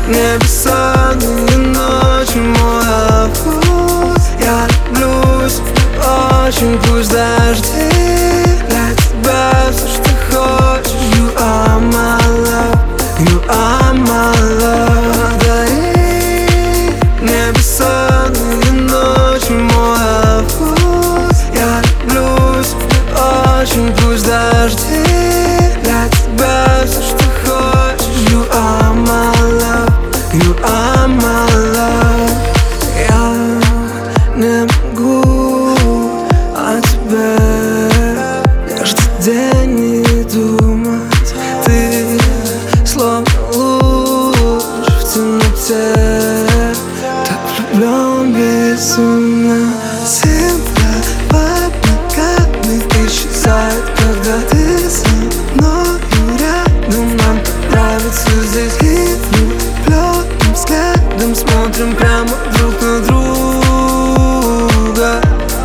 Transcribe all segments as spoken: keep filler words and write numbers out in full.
Не бессонные ночи, мой август. Я люблю тебя очень, пусть дожди. Для тебя все, что хочешь. You are my love, you are my love. Подари мне бессонные ночи, мой август. Я люблю тебя очень, пусть дожди. Для тебя все, что хочешь. You are my love, you are my love. Я не могу о тебе каждый день не думать. Ты словно луч в темноте, так влюблен безумно. Земля под ногами исчезает, когда ты со мной рядом. Нам нравится здесь и влюбленным взглядом смотрим прямо друг на друга.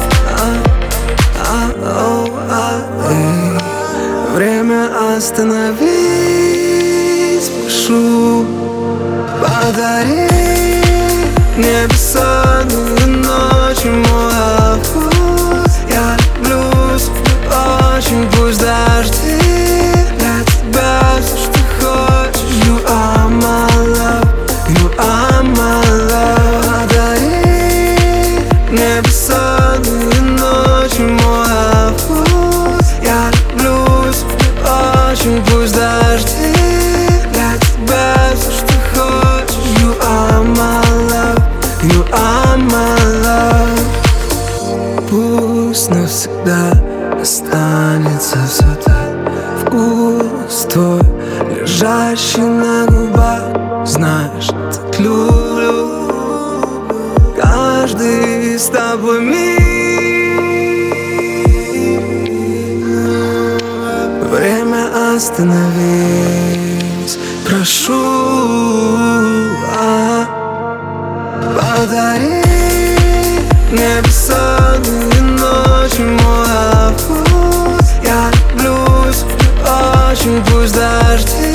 Время остановись, прошу. Подари мне бессонные ночи, мой август. Я люблю тебя очень, пусть дожди. Для тебя все, что хочешь. You are my love, you are my love. Подари мне бессонные ночи, мой август. Я люблю тебя очень, пусть дожди. Для тебя все, что хочешь. You are my love, you are my love. Пусть навсегда останется все так. Вкус твой, лежащий на губах. Знаешь, так люблю каждый с тобой миг. Время остановись, прошу. а, Подари мне бессонные ночи, мой август. Я люблю тебя очень, пусть дожди.